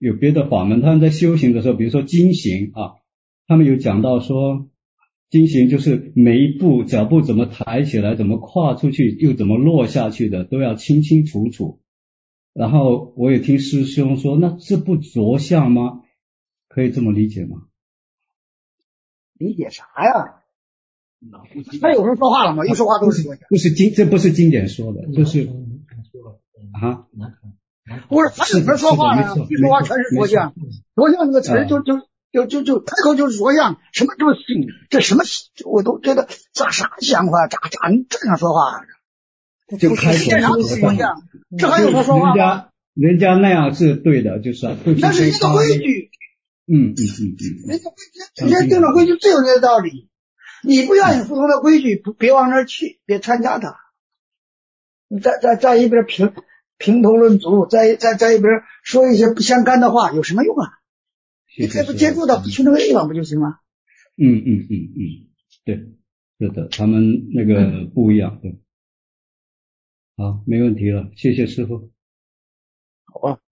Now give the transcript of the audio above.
有别的法门，他们在修行的时候，比如说经行啊，他们有讲到说，经行就是每一步脚步怎么抬起来，怎么跨出去，又怎么落下去的，都要清清楚楚。然后我也听师兄说，那这不着相吗？可以这么理解吗？ 理解啥呀？他有时候说话了吗？一说话都是着相。 这不是经典说的，就是啊， 不是，他有时候说话了，一说话全是着相。着相这个词儿就开口就是着相，什么这什么，我都觉得啥想法，咋这样说话？ 就开口现场着相，这还有说话吗？ 人家那样是对的，就是那是一个规矩。人家定了规矩自有这个道理，你不愿意服从的规矩，别往那儿去，别参加它。你在一边评头论足，在一边说一些不相干的话，有什么用啊？你这不接触到不去那个地方不就行了？ 对，是的，他们那个不一样，对。好，没问题了，谢谢师父。 好啊。